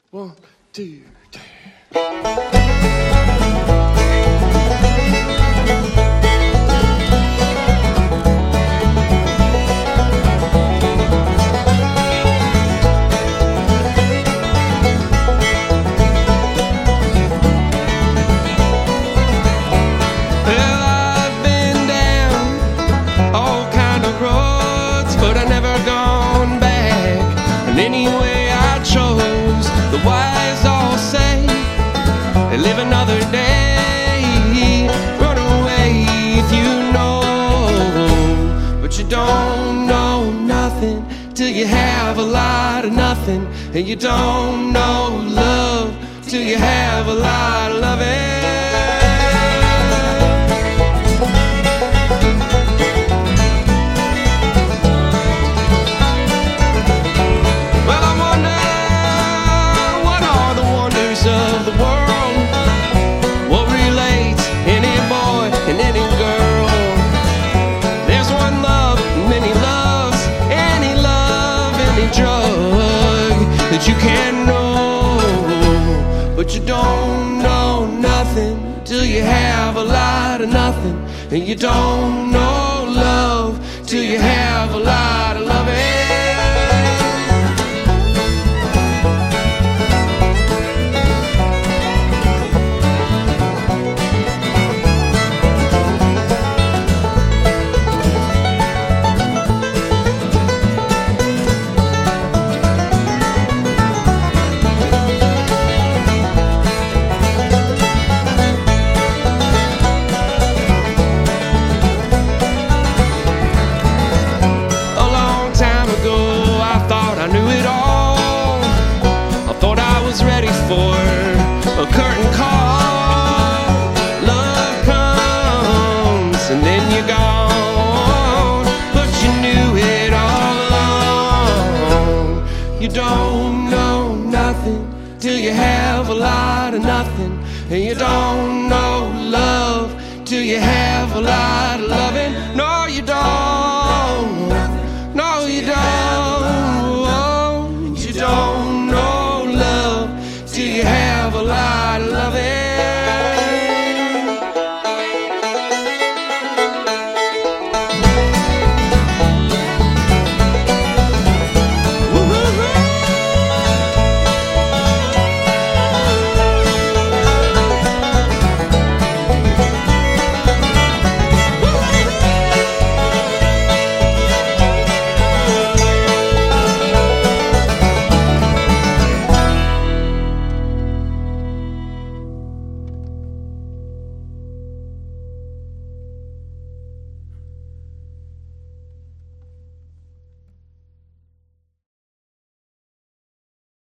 1, 2, 3. Anyway I chose, the wise all say, live another day, run away if you know, but you don't know nothing till you have a lot of nothing, and you don't know love till you have a lot of loving. You can know, but you don't know nothing till you have a lot of nothing, and you don't know love till you have a lot of loving. A curtain call, love comes and then you're gone, but you knew it all along. You don't know nothing till you have a lot of nothing, and you don't know love till you have a lot of loving. No, you don't.